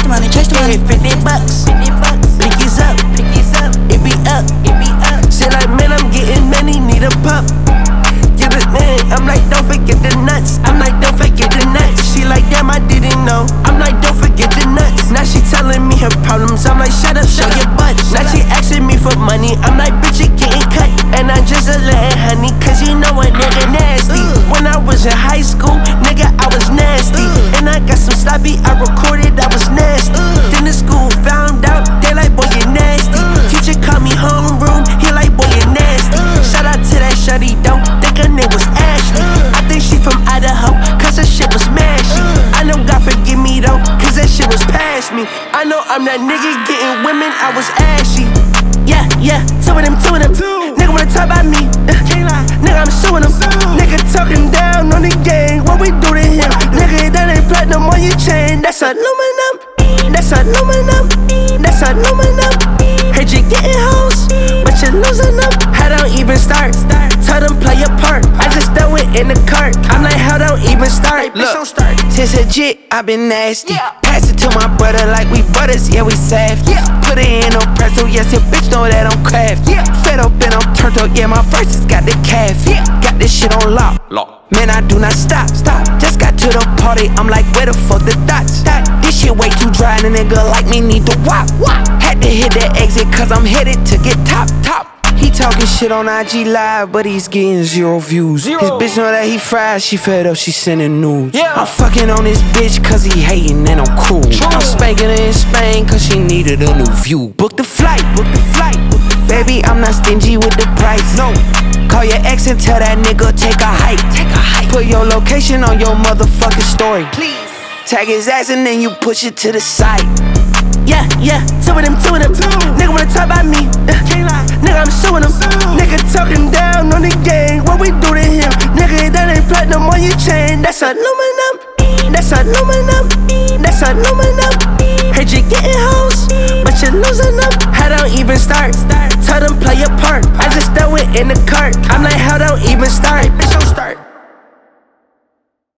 the money, chase the money. $50, pinkies up, it be up. Shit like, man, I'm getting money, need a pup. Get it, man, I'm like, don't forget the nuts. I'm like, don't forget the nuts. She like, damn, I didn't know. I'm like, don't forget the nuts. Now she telling me her problems. I'm like, shut up, show your butt. Now she asking me for money. I'm like, bitch, you getting cut. And I'm just a little honey, cause you know a nigga nasty. When I was in high school, nigga, I was nasty. And I got some sloppy, I recorded, I was nasty. Then the school found out, they like, boy, you nasty. Future called me homeroom, he like, boy, you nasty. Shout out to that shawty, don't think her name was Ashley. I think she from Idaho, cause her shit was mashy. I know God forgive me though, cause that shit was past me. I know I'm that nigga getting women, I was ashy. Yeah, two of them. Nigga wanna talk about me, nigga, I'm suing him. Nigga talking down on the gang, what we do to him? Nigga, that ain't platinum on your chain, that's aluminum. Heard you getting hoes, but you're losing them. How don't even start? Tell them play your part. I just throw it in the cart. I'm like, how don't even start? Look, since a jit, I been nasty. Pass it to my brother like we brothers, yeah, we savage. Put it in on pretzel, yes, your bitch know that I'm craft. Fed up and I'm turned up, yeah, my verses got the calf. Got this shit on lock. Man, I do not stop. Just got to the party, I'm like, where the fuck the dots? This shit way too dry, and a nigga like me need to wop. Had to hit that exit, cause I'm headed to get top. He talking shit on IG Live, but he's getting 0 views. His bitch know that he fried, she fed up, she sending nudes. I'm fucking on this bitch cause he hating and I'm cool. I'm spanking her in Spain cause she needed a new view. Book the flight. Baby, I'm not stingy with the price. No. Call your ex and tell that nigga take a hike. Put your location on your motherfucking story. Please. Tag his ass and then you push it to the side. Yeah, two of them. Nigga wanna talk about me, nigga, I'm suing him. Nigga talking down on the gang, what we do to him? Nigga, that ain't platinum on your chain, that's aluminum. Heard you getting hoes, but you're losing them. How don't even start? Tell them play your part. I just throw it in the cart. I'm like, how don't even start? Bitch, don't start.